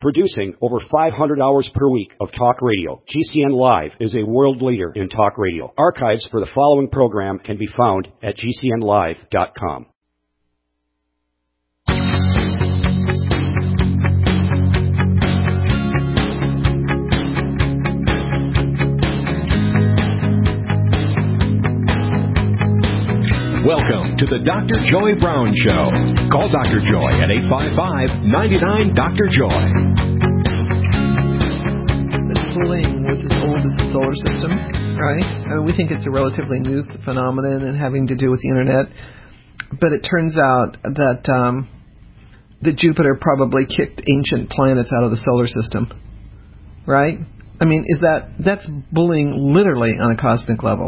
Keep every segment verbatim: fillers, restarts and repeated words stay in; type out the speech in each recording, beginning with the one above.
Producing over five hundred hours per week of talk radio, G C N Live is a world leader in talk radio. Archives for the following program can be found at G C N live dot com. Welcome to the Doctor Joy Brown Show. Call Doctor Joy at eight five five, nine nine, Doctor Joy. This bullying was as old as the solar system, right? I mean, we think it's a relatively new phenomenon and having to do with the internet. But it turns out that, um, that Jupiter probably kicked ancient planets out of the solar system, right? I mean, is that, that's bullying literally on a cosmic level.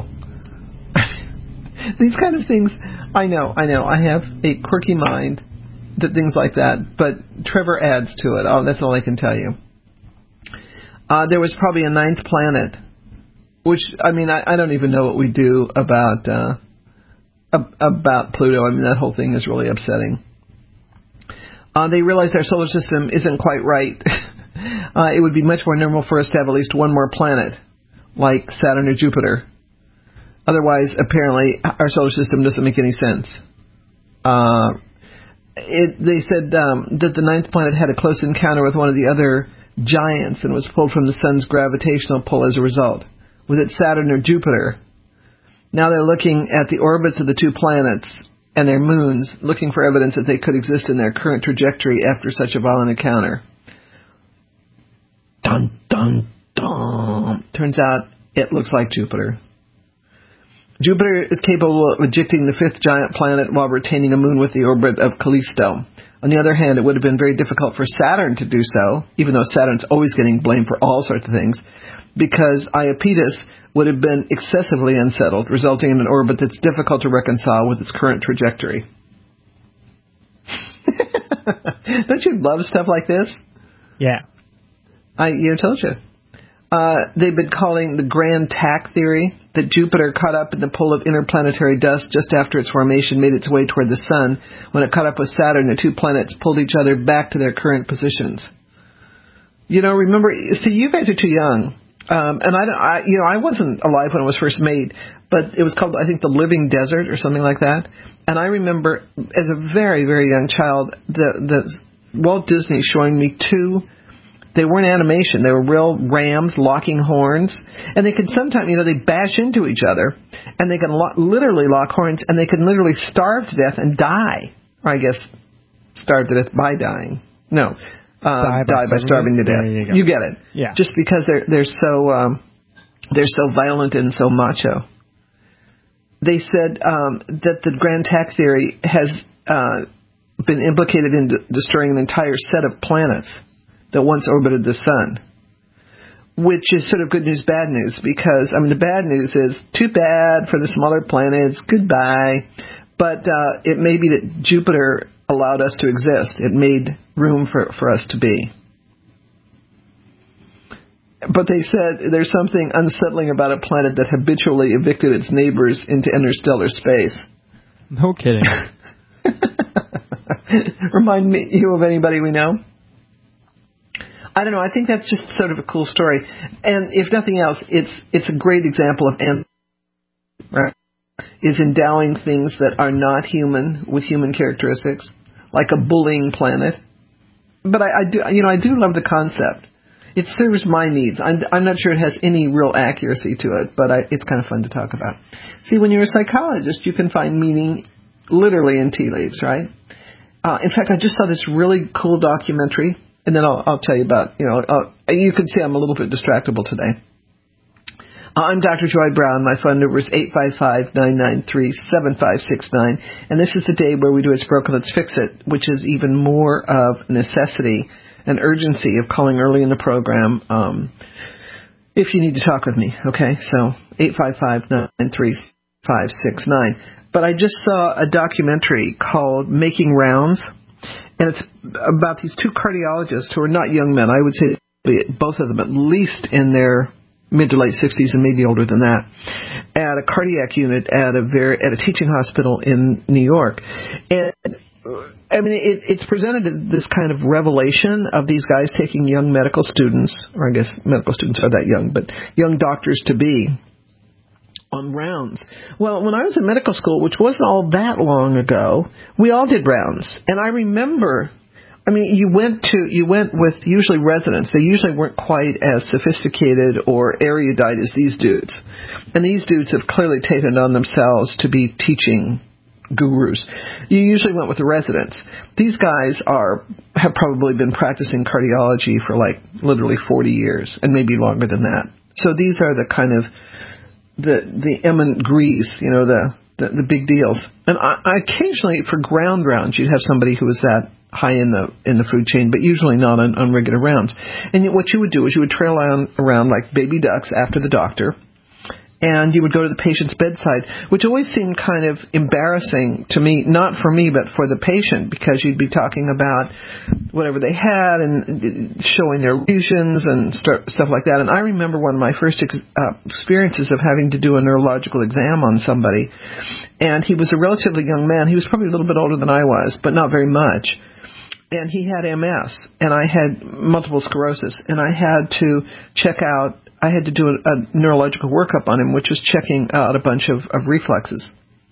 These kind of things, I know, I know. I have a quirky mind that things like that, but Trevor adds to it. Oh, that's all I can tell you. Uh, there was probably a ninth planet, which, I mean, I, I don't even know what we do about uh, ab- about Pluto. I mean, that whole thing is really upsetting. Uh, they realized our solar system isn't quite right. uh, it would be much more normal for us to have at least one more planet, like Saturn or Jupiter. Otherwise, apparently, our solar system doesn't make any sense. Uh, it, they said um, that the ninth planet had a close encounter with one of the other giants and was pulled from the sun's gravitational pull as a result. Was it Saturn or Jupiter? Now they're looking at the orbits of the two planets and their moons, looking for evidence that they could exist in their current trajectory after such a violent encounter. Dun, dun, dun. Turns out it looks like Jupiter. Jupiter is capable of ejecting the fifth giant planet while retaining a moon with the orbit of Callisto. On the other hand, it would have been very difficult for Saturn to do so, even though Saturn's always getting blamed for all sorts of things, because Iapetus would have been excessively unsettled, resulting in an orbit that's difficult to reconcile with its current trajectory. Don't you love stuff like this? Yeah. I you know, told you. Uh, they've been calling the Grand Tack theory, that Jupiter caught up in the pull of interplanetary dust just after its formation made its way toward the sun. When it caught up with Saturn, the two planets pulled each other back to their current positions. You know, remember, see, you guys are too young. Um, and I, I, you know, I wasn't alive when it was first made, but it was called, I think, The Living Desert or something like that. And I remember, as a very, very young child, the, the Walt Disney showing me two. They weren't animation. They were real rams locking horns. And they could sometimes, you know, they bash into each other. And they can lo- literally lock horns. And they can literally starve to death and die. Or I guess starve to death by dying. No. Um, die, by, die by starving to death. You, you get it. Yeah. Just because they're, they're so, um, they're so violent and so macho. They said um, that the Grand Tack theory has uh, been implicated in de- destroying an entire set of planets that once orbited the sun, which is sort of good news, bad news, because, I mean, the bad news is too bad for the smaller planets, goodbye, but uh, it may be that Jupiter allowed us to exist. It made room for, for us to be. But they said there's something unsettling about a planet that habitually evicted its neighbors into interstellar space. No kidding. Remind me, you of anybody we know? I don't know. I think that's just sort of a cool story. And if nothing else, it's it's a great example of an- right, is endowing things that are not human with human characteristics, like a bullying planet. But I, I do, you know, I do love the concept. It serves my needs. I'm, I'm not sure it has any real accuracy to it, but I, it's kind of fun to talk about. See, when you're a psychologist, you can find meaning literally in tea leaves, right? Uh, in fact, I just saw this really cool documentary, and then I'll, I'll tell you about, you know, uh, you can see I'm a little bit distractible today. Uh, I'm Doctor Joy Brown. My phone number is eight five five, nine nine three, seven five six nine, and this is the day where we do It's Broken, Let's Fix It, which is even more of necessity and urgency of calling early in the program um, if you need to talk with me, okay? So eight five five, nine nine three, five six nine. But I just saw a documentary called Making Rounds, and it's about these two cardiologists who are not young men. I would say both of them at least in their mid to late sixties and maybe older than that, at a cardiac unit at a very at a teaching hospital in New York. And I mean, it, it's presented this kind of revelation of these guys taking young medical students, or I guess medical students are that young, but young doctors to be, on rounds. Well, when I was in medical school, which wasn't all that long ago, we all did rounds. And I remember, I mean, you went to, you went with usually residents. They usually weren't quite as sophisticated or erudite as these dudes. And these dudes have clearly taken it on themselves to be teaching gurus. You usually went with the residents. These guys are have probably been practicing cardiology for like literally forty years and maybe longer than that. So these are the kind of the the eminent grease, you know, the the, the big deals. And I, I occasionally for ground rounds you'd have somebody who was that high in the in the food chain, but usually not on, on regular rounds. And yet what you would do is you would trail around, around like baby ducks after the doctor. And you would go to the patient's bedside, which always seemed kind of embarrassing to me, not for me, but for the patient, because you'd be talking about whatever they had and showing their lesions and st- stuff like that. And I remember one of my first ex- uh, experiences of having to do a neurological exam on somebody. And he was a relatively young man. He was probably a little bit older than I was, but not very much. And he had M S, and I had multiple sclerosis, and I had to check out I had to do a, a neurological workup on him, which was checking out a bunch of, of reflexes,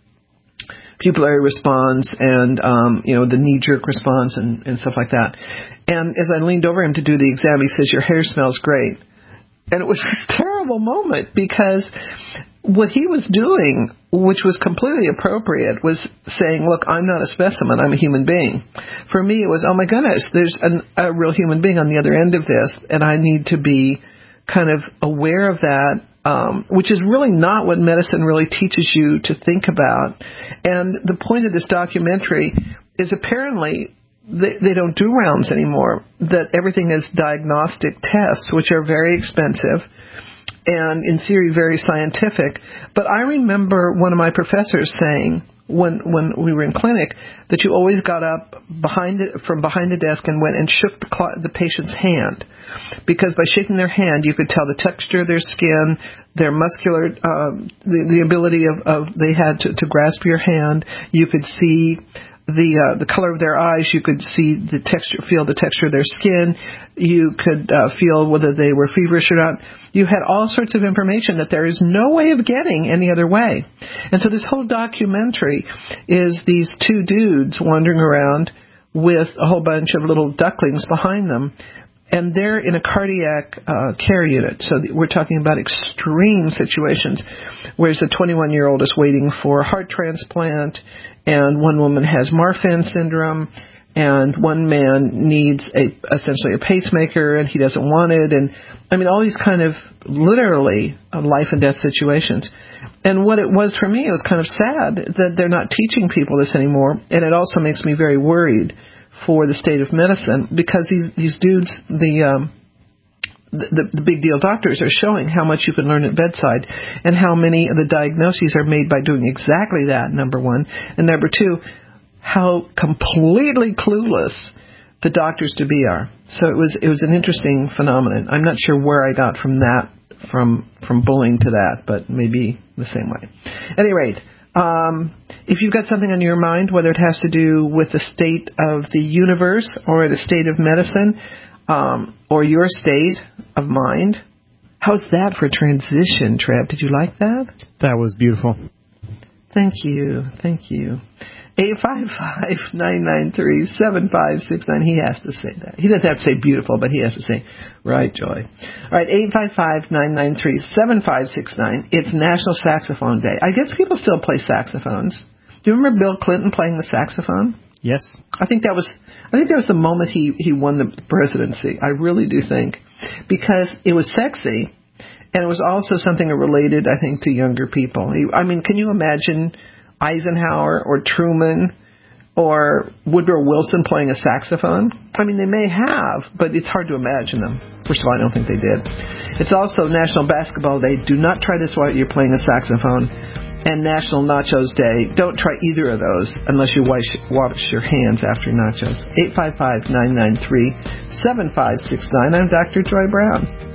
pupillary response, and um, you know the knee-jerk response and, and stuff like that. And as I leaned over him to do the exam, he says, "Your hair smells great," and it was this terrible moment because what he was doing, which was completely appropriate, was saying, "Look, I'm not a specimen; I'm a human being." For me, it was, "Oh my goodness, there's an, a real human being on the other end of this, and I need to be kind of aware of that," um, which is really not what medicine really teaches you to think about. And the point of this documentary is apparently they, they don't do rounds anymore, that everything is diagnostic tests, which are very expensive and in theory very scientific. But I remember one of my professors saying, when when we were in clinic, that you always got up behind it, from behind the desk and went and shook the, cl- the patient's hand, because by shaking their hand you could tell the texture of their skin, their muscular, um, the, the ability of, of they had to, to grasp your hand. You could see the uh, the color of their eyes. You could see the texture, feel the texture of their skin. You could uh, feel whether they were feverish or not. You had all sorts of information that there is no way of getting any other way. And so this whole documentary is these two dudes wandering around with a whole bunch of little ducklings behind them. And they're in a cardiac uh, care unit. So we're talking about extreme situations, whereas a twenty-one-year-old is waiting for a heart transplant, and one woman has Marfan syndrome, and one man needs a essentially a pacemaker, and he doesn't want it. And, I mean, all these kind of literally uh, life and death situations. And what it was for me, it was kind of sad that they're not teaching people this anymore, and it also makes me very worried for the state of medicine, because these these dudes, the, um, the the big deal doctors, are showing how much you can learn at bedside, and how many of the diagnoses are made by doing exactly that, number one, and number two, how completely clueless the doctors to be are. So it was it was an interesting phenomenon. I'm not sure where I got from that from from bullying to that, but maybe the same way. At any rate. Um, if you've got something on your mind, whether it has to do with the state of the universe or the state of medicine, um, or your state of mind, how's that for a transition, Trev? Did you like that? That was beautiful. Thank you. Thank you. eight five five, nine nine three, seven five six nine. He has to say that. He doesn't have to say beautiful, but he has to say, right, Joy. All right, eight five five, nine nine three, seven five six nine. It's National Saxophone Day. I guess people still play saxophones. Do you remember Bill Clinton playing the saxophone? Yes. I think that was I think that was the moment he, he won the presidency. I really do think. Because it was sexy, and it was also something related, I think, to younger people. I mean, can you imagine Eisenhower or Truman or Woodrow Wilson playing a saxophone? I mean, they may have, but it's hard to imagine them. First of all, I don't think they did. It's also National Basketball Day. Do not try this while you're playing a saxophone. And National Nachos Day. Don't try either of those unless you wash, wash your hands after nachos. eight five five, nine nine three, seven five six nine. I'm Doctor Joy Brown.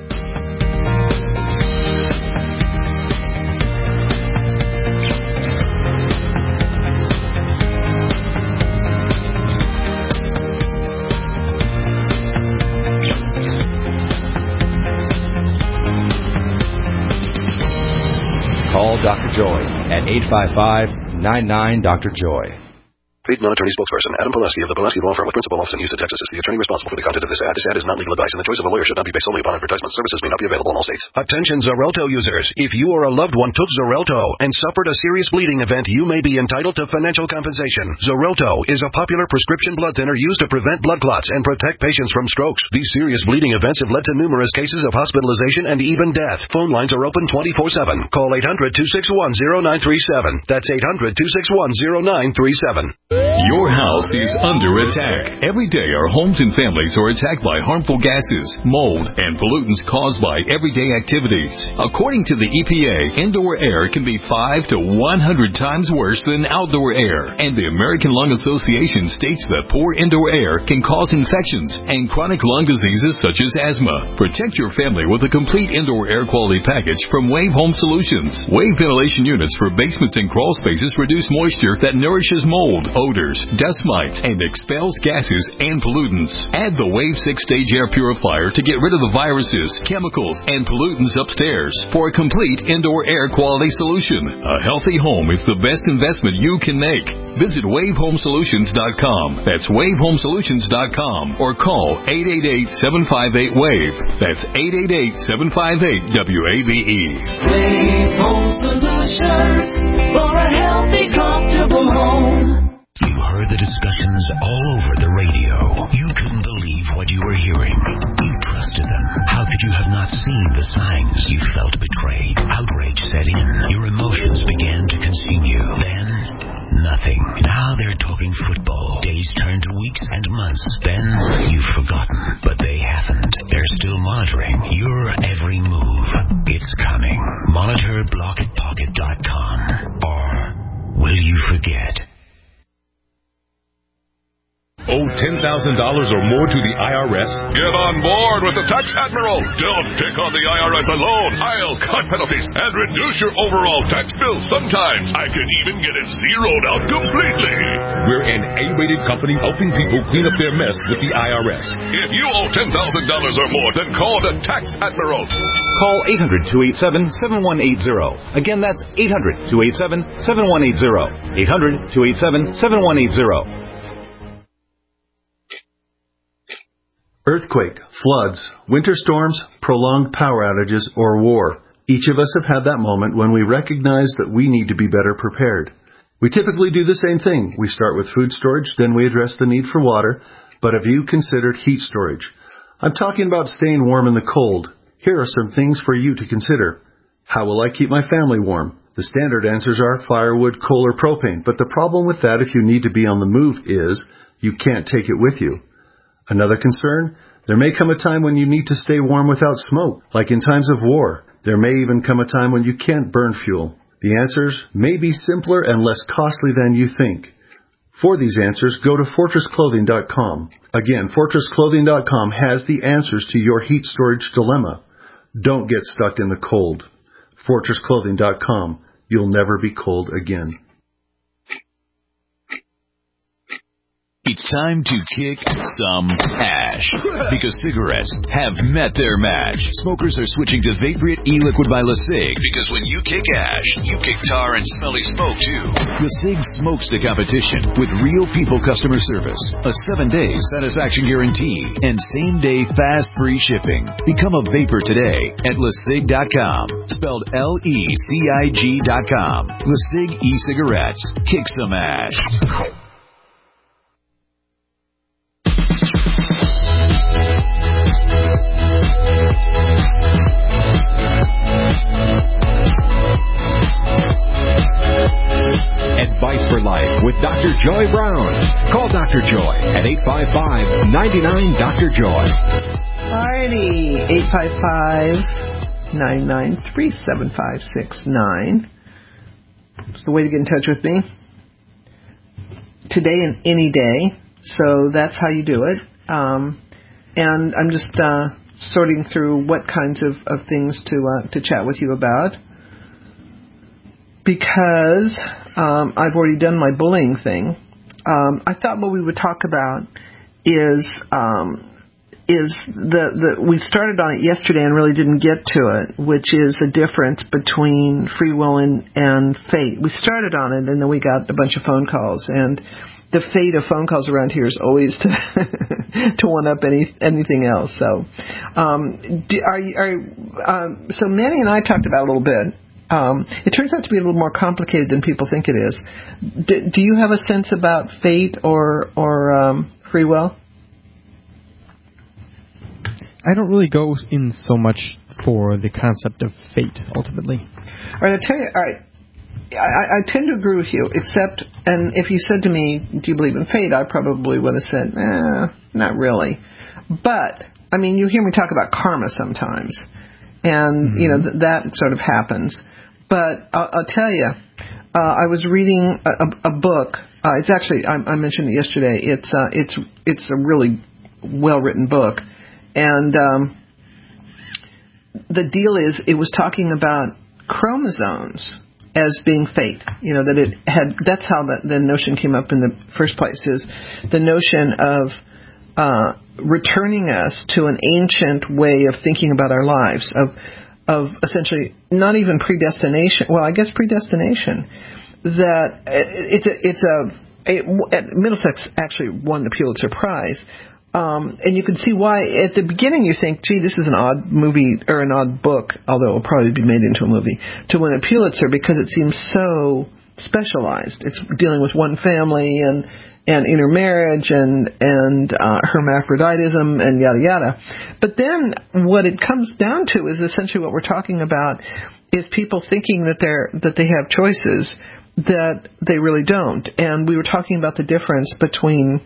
Doctor Joy at eight five five, nine nine, Doctor Joy. Paid non-attorney spokesperson Adam Pulaski of the Pulaski Law Firm with principal office in Houston, Texas is the attorney responsible for the content of this ad. This ad is not legal advice, and the choice of a lawyer should not be based solely upon advertisement. Services may not be available in all states. Attention Xarelto users. If you or a loved one took Xarelto and suffered a serious bleeding event, you may be entitled to financial compensation. Xarelto is a popular prescription blood thinner used to prevent blood clots and protect patients from strokes. These serious bleeding events have led to numerous cases of hospitalization and even death. Phone lines are open twenty-four seven. Call eight hundred, two six one, zero nine three seven. That's eight hundred, two six one, zero nine three seven. Your house is under attack. Every day our homes and families are attacked by harmful gases, mold, and pollutants caused by everyday activities. According to the E P A, indoor air can be five to one hundred times worse than outdoor air. And the American Lung Association states that poor indoor air can cause infections and chronic lung diseases such as asthma. Protect your family with a complete indoor air quality package from Wave Home Solutions. Wave ventilation units for basements and crawl spaces reduce moisture that nourishes mold, odors, dust mites, and expels gases and pollutants. Add the Wave six-stage air purifier to get rid of the viruses, chemicals, and pollutants upstairs for a complete indoor air quality solution. A healthy home is the best investment you can make. Visit wave home solutions dot com. That's wave home solutions dot com or call eight eight eight, seven five eight, WAVE. That's eight eight eight, seven five eight, W A V E. Wave Home Solutions for a healthy, comfortable home. You heard the discussions all over the radio. You couldn't believe what you were hearing. You trusted them. How could you have not seen the signs? You felt betrayed. Outrage set in. Your emotions began to consume you. Then, nothing. Now they're talking football. Days turn to weeks and months. Then, you've forgotten. But they haven't. They're still monitoring your every move. It's coming. Monitor blocket pocket dot com. Or will you forget? Owe ten thousand dollars or more to the I R S? Get on board with the Tax Admiral. Don't take on the I R S alone. I'll cut penalties and reduce your overall tax bill. Sometimes I can even get it zeroed out completely. We're an A-rated company helping people clean up their mess with the I R S. If you owe ten thousand dollars or more, then call the Tax Admiral. Call eight hundred, two eight seven, seven one eight zero. Again, that's eight hundred, two eight seven, seven one eight zero. eight hundred, two eight seven, seven one eight zero. Earthquake, floods, winter storms, prolonged power outages, or war. Each of us have had that moment when we recognize that we need to be better prepared. We typically do the same thing. We start with food storage, then we address the need for water. But have you considered heat storage? I'm talking about staying warm in the cold. Here are some things for you to consider. How will I keep my family warm? The standard answers are firewood, coal, or propane. But the problem with that if you need to be on the move is you can't take it with you. Another concern, there may come a time when you need to stay warm without smoke, like in times of war. There may even come a time when you can't burn fuel. The answers may be simpler and less costly than you think. For these answers, go to fortress clothing dot com. Again, fortress clothing dot com has the answers to your heat storage dilemma. Don't get stuck in the cold. fortress clothing dot com. You'll never be cold again. It's time to kick some ash, because cigarettes have met their match. Smokers are switching to Vaporite e-liquid by LeSig, because when you kick ash, you kick tar and smelly smoke too. LeSig smokes the competition with real people customer service, a seven-day satisfaction guarantee, and same-day fast free shipping. Become a vapor today at lesig dot com, spelled L E C I G dot com. LeSig e-cigarettes. Kick some ash. Advice for Life with Doctor Joy Brown. Call Doctor Joy at eight five five, nine nine, Doctor Joy. Alrighty, eight five five, nine nine three, seven five six nine. It's the way to get in touch with me. Today and any day, so that's how you do it. Um, and I'm just uh, sorting through what kinds of, of things to uh, to chat with you about. Because um, I've already done my bullying thing, um, I thought what we would talk about is um, is the, the we started on it yesterday and really didn't get to it, which is the difference between free will and, and fate. We started on it, and then we got a bunch of phone calls, and the fate of phone calls around here is always to to one up any anything else. So, um, do, are you, are um, so Manny and I talked about it a little bit. Um, it turns out to be a little more complicated than people think it is. Do, do you have a sense about fate or or um, free will? I don't really go in so much for the concept of fate, ultimately. All right, I'll tell you, all right, I, I tend to agree with you, except, and if you said to me, do you believe in fate, I probably would have said, eh, not really. But, I mean, you hear me talk about karma sometimes, and, mm-hmm. you know, th- that sort of happens. But I'll, I'll tell you, uh, I was reading a, a, a book. Uh, it's actually, I, I mentioned it yesterday, it's, uh, it's, it's a really well-written book. And um, the deal is, it was talking about chromosomes as being fate. You know, that it had, that's how the, the notion came up in the first place, is the notion of uh, returning us to an ancient way of thinking about our lives, of of essentially not even predestination. Well, I guess predestination. That it's a, it's a, it, Middlesex actually won the Pulitzer Prize. Um, and you can see why. At the beginning you think, gee, this is an odd movie or an odd book, although it will probably be made into a movie, to win a Pulitzer, because it seems so specialized. It's dealing with one family and and intermarriage and and uh, hermaphroditism and yada yada. But then what it comes down to is essentially what we're talking about is people thinking that they're that they have choices that they really don't. And we were talking about the difference between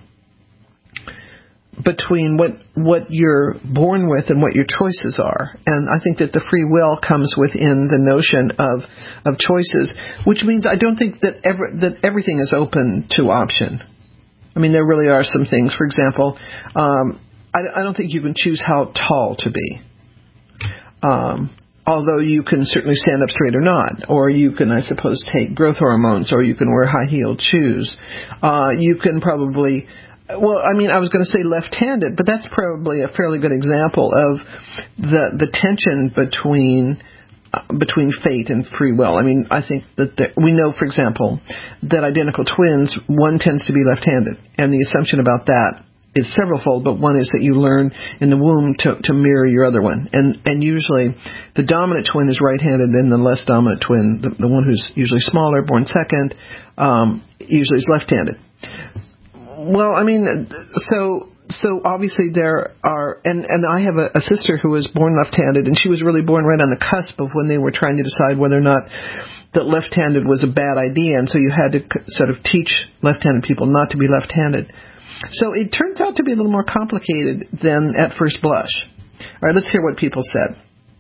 between what what you're born with and what your choices are. And I think that the free will comes within the notion of of choices, which means I don't think that ever that everything is open to option. I mean, there really are some things. For example, um, I, I don't think you can choose how tall to be. Um, although you can certainly stand up straight or not, or you can, I suppose, take growth hormones, or you can wear high-heeled shoes. Uh, you can probably... Well, I mean, I was going to say left-handed, but that's probably a fairly good example of the the tension between uh, between fate and free will. I mean, I think that the, we know, for example, that identical twins, one tends to be left-handed, and the assumption about that is severalfold, but one is that you learn in the womb to, to mirror your other one, and and usually the dominant twin is right-handed, and the less dominant twin, the, the one who's usually smaller, born second, um, usually is left-handed. Well, I mean, so so obviously there are, and, and I have a, a sister who was born left-handed, and she was really born right on the cusp of when they were trying to decide whether or not that left-handed was a bad idea, and so you had to sort of teach left-handed people not to be left-handed. So it turns out to be a little more complicated than at first blush. All right, let's hear what people said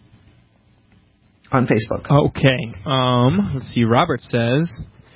on Facebook. Okay, um, let's see. Robert says,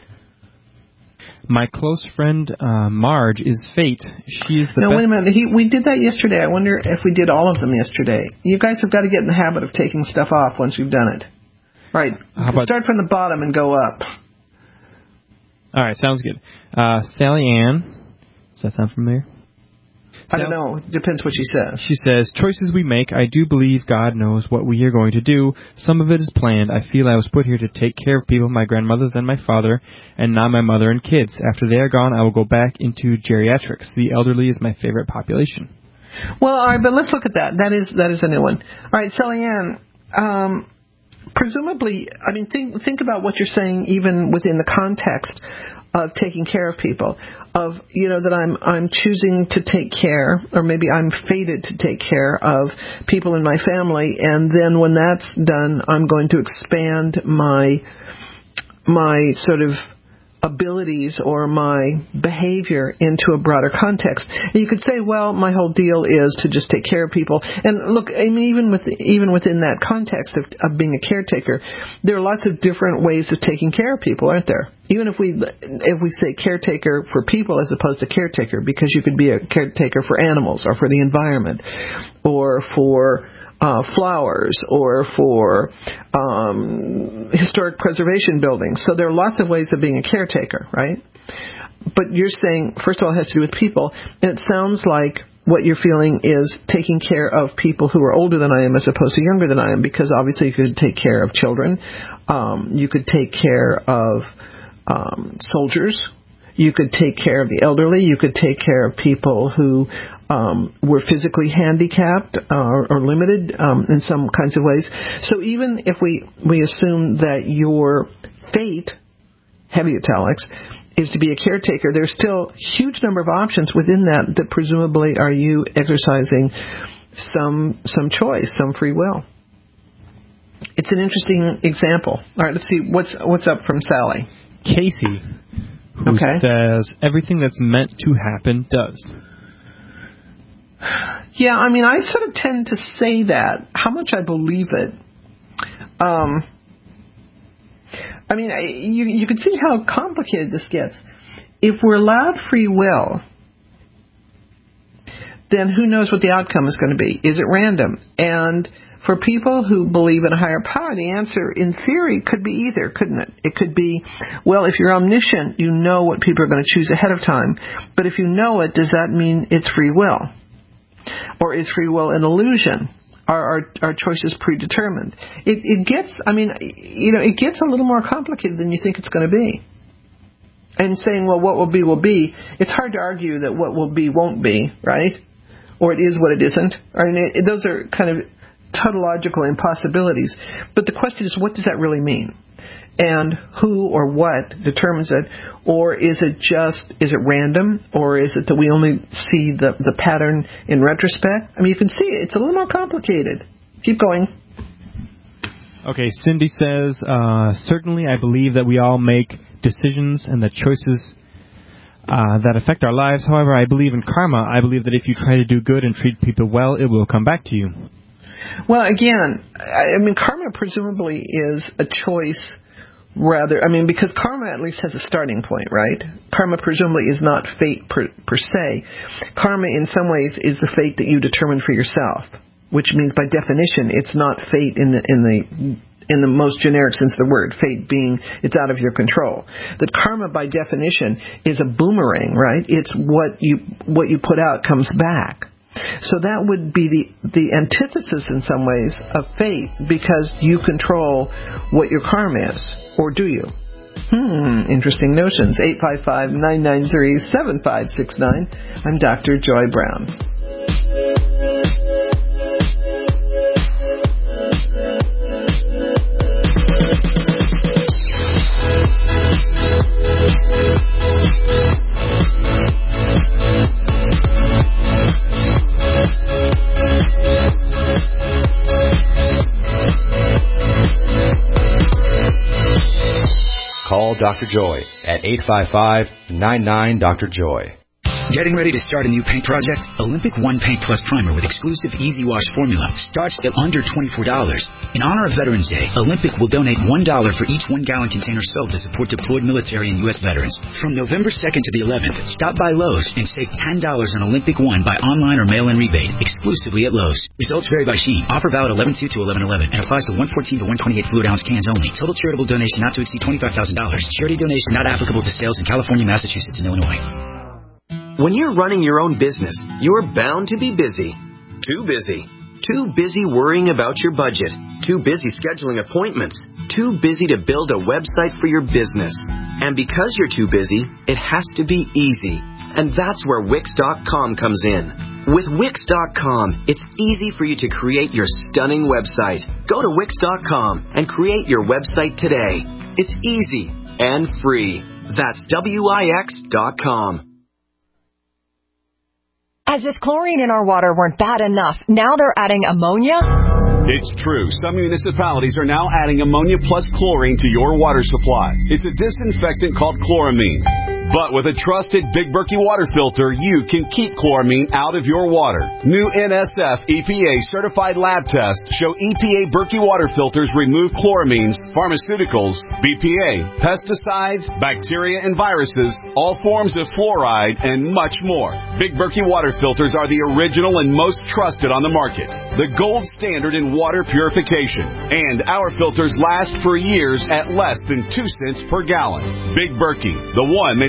my close friend uh, Marge is fate. She is the no, best. wait a minute. He, we did that yesterday. I wonder if we did all of them yesterday. You guys have got to get in the habit of taking stuff off once we've done it. All right. About, start from the bottom and go up. All right. Sounds good. Uh, Sally Ann. Does that sound familiar? I don't know. It depends what she says. She says, choices we make, I do believe God knows what we are going to do. Some of it is planned. I feel I was put here to take care of people, my grandmother, then my father, and now my mother and kids. After they are gone, I will go back into geriatrics. The elderly is my favorite population. Well, all right, but let's look at that. That is that is a new one. All right, Sally Ann, um, presumably, I mean, think think about what you're saying even within the context of taking care of people, of, you know, that I'm I'm choosing to take care, or maybe I'm fated to take care of people in my family, and then when that's done, I'm going to expand my my sort of abilities or my behavior into a broader context. And you could say, well, my whole deal is to just take care of people. And look, I mean, even with even within that context of, of being a caretaker, there are lots of different ways of taking care of people, aren't there? Even if we if we say caretaker for people as opposed to caretaker, because you could be a caretaker for animals or for the environment or for Uh, flowers, or for um, historic preservation buildings. So there are lots of ways of being a caretaker, right? But you're saying, first of all, it has to do with people, and it sounds like what you're feeling is taking care of people who are older than I am as opposed to younger than I am, because obviously you could take care of children. Um, you could take care of um, soldiers. You could take care of the elderly. You could take care of people who um, were physically handicapped uh, or, or limited um, in some kinds of ways. So even if we, we assume that your fate, heavy italics, is to be a caretaker, there's still a huge number of options within that that presumably are you exercising some some choice, some free will. It's an interesting example. All right, let's see what's what's up from Sally. Casey, who okay. says everything that's meant to happen does. Yeah, I mean, I sort of tend to say that. How much I believe it. Um. I mean, you you can see how complicated this gets. If we're allowed free will, then who knows what the outcome is going to be? Is it random? And for people who believe in a higher power, the answer, in theory, could be either, couldn't it? It could be, well, if you're omniscient, you know what people are going to choose ahead of time. But if you know it, does that mean it's free will? Or is free will an illusion? Are our, our choices predetermined? It, it gets, I mean, you know, it gets a little more complicated than you think it's going to be. And saying, well, what will be will be, it's hard to argue that what will be won't be, right? Or it is what it isn't. I mean, it, those are kind of tautological impossibilities. But the question is, what does that really mean? And who or what determines it? Or is it just, is it random? Or is it that we only see the, the pattern in retrospect? I mean, you can see it. It's a little more complicated. Keep going. Okay, Cindy says, uh, certainly I believe that we all make decisions and that choices uh, that affect our lives. However, I believe in karma. I believe that if you try to do good and treat people well, it will come back to you. Well, again, I mean, karma presumably is a choice. Rather, I mean, because karma at least has a starting point, right? Karma presumably is not fate per, per se. Karma in some ways is the fate that you determine for yourself, which means by definition it's not fate in the in the in the most generic sense of the word, fate being it's out of your control. That karma by definition is a boomerang, right? It's what you what you put out comes back. So that would be the, the antithesis in some ways of fate, because you control what your karma is. Or do you? Hmm, interesting notions. eight five five, nine nine three, seven five six nine. I'm Doctor Joy Brown. Call Doctor Joy at eight five five, nine nine, Doctor Joy. Getting ready to start a new paint project? Olympic One Paint Plus Primer with exclusive Easy Wash formula starts at under twenty-four dollars. In honor of Veterans Day, Olympic will donate one dollar for each one-gallon container sold to support deployed military and U S veterans. From November second to the eleventh, stop by Lowe's and save ten dollars on Olympic One by online or mail-in rebate, exclusively at Lowe's. Results vary by sheen. Offer valid eleven two to eleven eleven and applies to one fourteen to one twenty-eight fluid ounce cans only. Total charitable donation not to exceed twenty-five thousand dollars. Charity donation not applicable to sales in California, Massachusetts, and Illinois. When you're running your own business, you're bound to be busy. Too busy. Too busy worrying about your budget. Too busy scheduling appointments. Too busy to build a website for your business. And because you're too busy, it has to be easy. And that's where Wix dot com comes in. With Wix dot com, it's easy for you to create your stunning website. Go to Wix dot com and create your website today. It's easy and free. That's W I X dot com. As if chlorine in our water weren't bad enough, now they're adding ammonia? It's true. Some municipalities are now adding ammonia plus chlorine to your water supply. It's a disinfectant called chloramine. But with a trusted Big Berkey water filter, you can keep chloramine out of your water. New N S F E P A certified lab tests show E P A Berkey water filters remove chloramines, pharmaceuticals, B P A, pesticides, bacteria and viruses, all forms of fluoride, and much more. Big Berkey water filters are the original and most trusted on the market. The gold standard in water purification. And our filters last for years at less than two cents per gallon. Big Berkey, the one that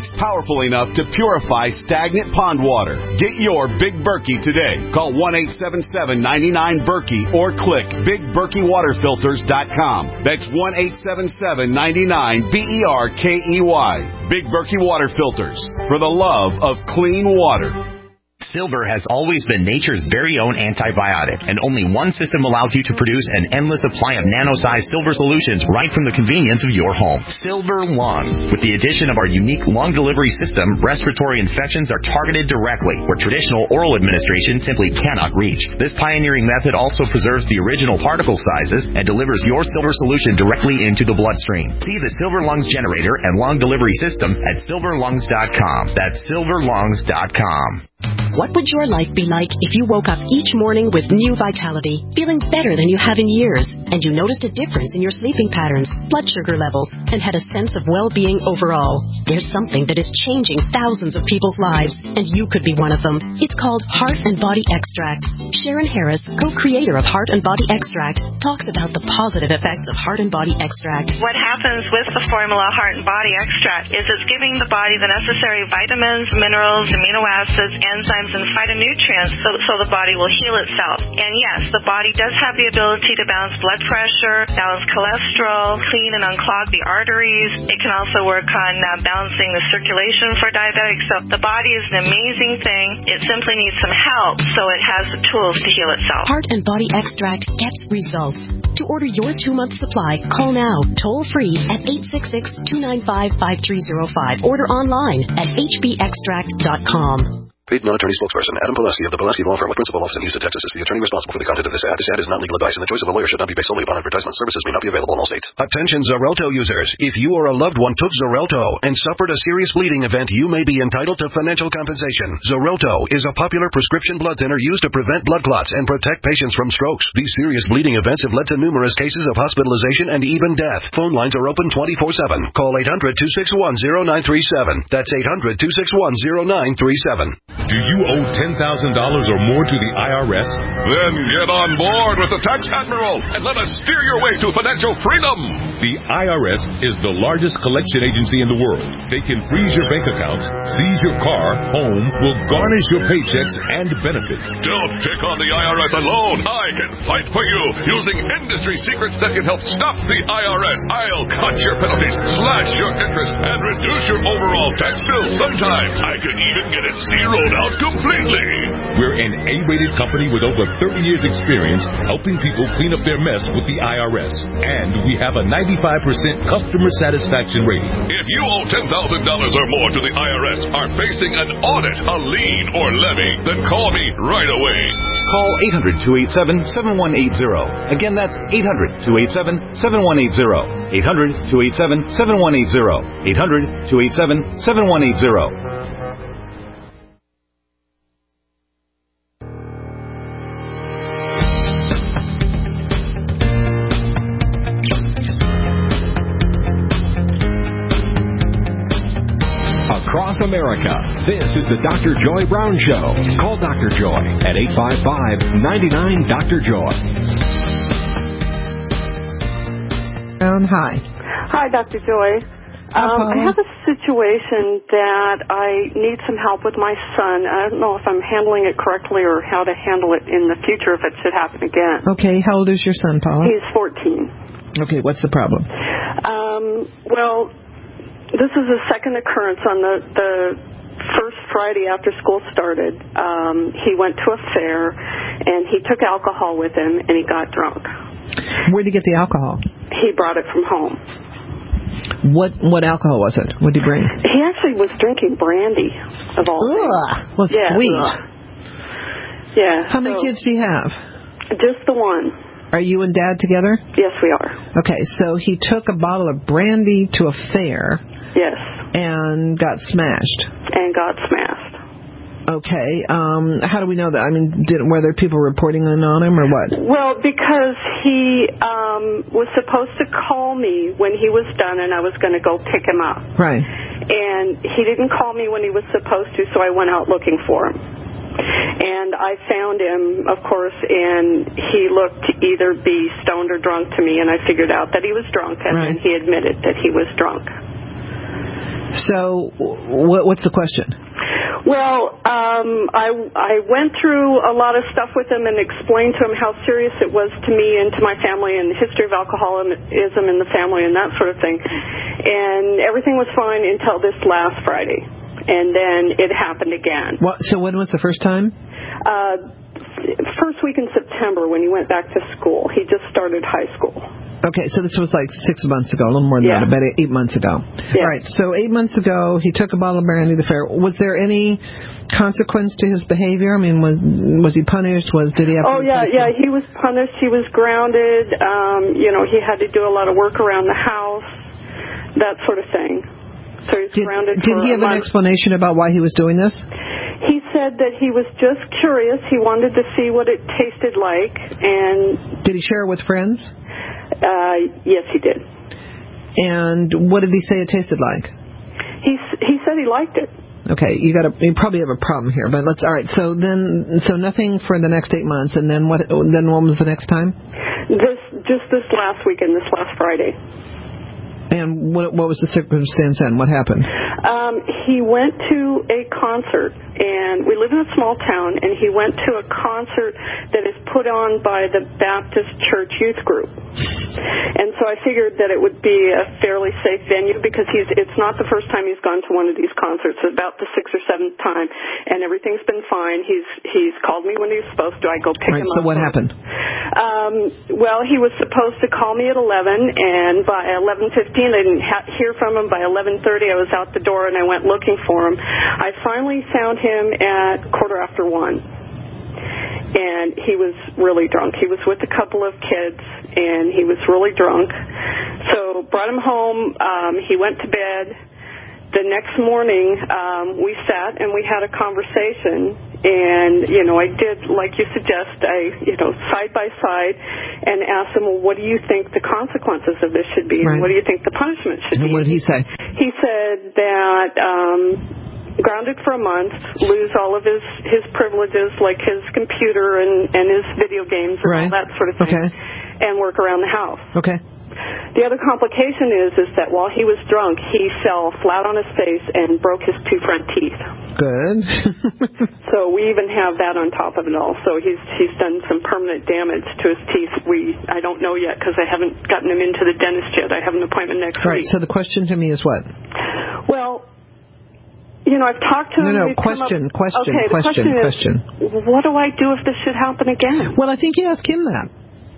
powerful enough to purify stagnant pond water. Get your Big Berkey today. Call one eight seven seven, nine nine, Berkey or click big berkey water filters dot com. That's one eight seven seven, nine nine, B E R K E Y. Big Berkey Water Filters, for the love of clean water. Silver has always been nature's very own antibiotic, and only one system allows you to produce an endless supply of nano-sized silver solutions right from the convenience of your home. Silver Lungs. With the addition of our unique lung delivery system, respiratory infections are targeted directly, where traditional oral administration simply cannot reach. This pioneering method also preserves the original particle sizes and delivers your silver solution directly into the bloodstream. See the Silver Lungs generator and lung delivery system at silver lungs dot com. That's silver lungs dot com. What would your life be like if you woke up each morning with new vitality, feeling better than you have in years, and you noticed a difference in your sleeping patterns, blood sugar levels, and had a sense of well-being overall? There's something that is changing thousands of people's lives, and you could be one of them. It's called Heart and Body Extract. Sharon Harris, co-creator of Heart and Body Extract, talks about the positive effects of Heart and Body Extract. What happens with the formula Heart and Body Extract is it's giving the body the necessary vitamins, minerals, amino acids, enzymes, and phytonutrients so, so the body will heal itself. And yes, the body does have the ability to balance blood pressure, balance cholesterol, clean and unclog the arteries. It can also work on uh, balancing the circulation for diabetics. So the body is an amazing thing. It simply needs some help so it has the tools to heal itself. Heart and Body Extract gets results. To order your two-month supply, call now, toll-free at eight six six, two nine five, five three zero five. Order online at h b extract dot com. Paid non-attorney spokesperson Adam Pulaski of the Pulaski Law Firm with principal office in Houston, Texas is the attorney responsible for the content of this ad. This ad is not legal advice, and the choice of a lawyer should not be based solely upon advertisement. Services may not be available in all states. Attention Xarelto users. If you or a loved one took Xarelto and suffered a serious bleeding event, you may be entitled to financial compensation. Xarelto is a popular prescription blood thinner used to prevent blood clots and protect patients from strokes. These serious bleeding events have led to numerous cases of hospitalization and even death. Phone lines are open twenty-four seven. Call eight hundred, two six one, zero nine three seven. That's eight hundred, two six one, zero nine three seven. Do you owe ten thousand dollars or more to the I R S? Then get on board with the Tax Admiral and let us steer your way to financial freedom. The I R S is the largest collection agency in the world. They can freeze your bank accounts, seize your car, home, will garnish your paychecks and benefits. Don't take on the I R S alone. I can fight for you using industry secrets that can help stop the I R S. I'll cut your penalties, slash your interest, and reduce your overall tax bill. Sometimes I can even get it zeroed out completely. We're an A-rated company with over thirty years experience helping people clean up their mess with the I R S. And we have a ninety-five percent customer satisfaction rating. If you owe ten thousand dollars or more to the I R S, are facing an audit, a lien, or levy, then call me right away. Call eight hundred, two eight seven, seven one eight zero. Again, that's eight hundred, two eight seven, seven one eight zero. eight hundred, two eight seven, seven one eight zero. eight hundred, two eight seven, seven one eight zero. Across America, this is the Doctor Joy Brown Show. Call Doctor Joy at eight five five, nine nine, Doctor Joy. Um, hi. Hi, Doctor Joy. Um, I have a situation that I need some help with my son. I don't know if I'm handling it correctly or how to handle it in the future if it should happen again. Okay, how old is your son, Paula? He's fourteen. Okay, what's the problem? Um, well, this is the second occurrence on the, the first Friday after school started. Um, he went to a fair, and he took alcohol with him, and he got drunk. Where did he get the alcohol? He brought it from home. What what alcohol was it? What did he bring? He actually was drinking brandy, of all things. Well, yeah, sweet. ugh. Yeah. How so, many kids do you have? Just the one. Are you and Dad together? Yes, we are. Okay, so he took a bottle of brandy to a fair. Yes. And got smashed. And got smashed. Okay. Um, how do we know that? I mean, did, were there people reporting in on him or what? Well, because he um, was supposed to call me when he was done, and I was going to go pick him up. Right. And he didn't call me when he was supposed to, so I went out looking for him. And I found him, of course, and he looked to either be stoned or drunk to me, and I figured out that he was drunk, and right. then he admitted that he was drunk. So, what, what's the question? Well, um, I, I went through a lot of stuff with him and explained to him how serious it was to me and to my family and the history of alcoholism in the family and that sort of thing. And everything was fine until this last Friday. And then it happened again. What, so when was the first time? Uh, first week in September when he went back to school. He just started high school. Okay, so this was like six months ago, a little more than yeah. that, about eight months ago. Yeah. All right, so eight months ago, he took a bottle of brandy to the fair. Was there any consequence to his behavior? I mean, was was he punished? Was did he have? Oh to yeah, yeah, he was punished. He was grounded. Um, you know, he had to do a lot of work around the house, that sort of thing. So he's did, grounded. Did for he have an explanation about why he was doing this? He said that he was just curious. He wanted to see what it tasted like, and did he share it with friends? Uh, yes, he did. And what did he say it tasted like? He he said he liked it. Okay, you got to you probably have a problem here, but let's all right. So then, so nothing for the next eight months, and then what? Then what was the next time? This just this last weekend, this last Friday. And what, what was the circumstance then? What happened? Um, he went to a concert, and we live in a small town, and he went to a concert that is put on by the Baptist Church Youth Group. And so I figured that it would be a fairly safe venue because he's it's not the first time he's gone to one of these concerts. It's about the sixth or seventh time, and everything's been fine. He's he's called me when he was supposed to. I go pick right, him so up. So what happened? Um, well, he was supposed to call me at eleven, and by eleven fifteen, I didn't ha- hear from him. By eleven thirty, I was out the door, and I went looking for him. I finally found him at quarter after one, and he was really drunk. He was with a couple of kids, and he was really drunk. So brought him home. Um, he went to bed. The next morning, um, we sat and we had a conversation, and, you know, I did, like you suggest, I, you know, side by side, and asked him, well, what do you think the consequences of this should be? Right. And what do you think the punishment should and be? What did he say? He said that um, grounded for a month, lose all of his, his privileges, like his computer and, and his video games and right. all that sort of thing, okay. and work around the house. Okay. The other complication is is that while he was drunk, he fell flat on his face and broke his two front teeth. Good. So we even have that on top of it all. So he's he's done some permanent damage to his teeth. We I don't know yet because I haven't gotten him into the dentist yet. I have an appointment next All right, week. so the question to me is what? Well, you know, I've talked to him. No, no, We've question, up, question, okay, question, the question, question is, what do I do if this should happen again? Well, I think you ask him that.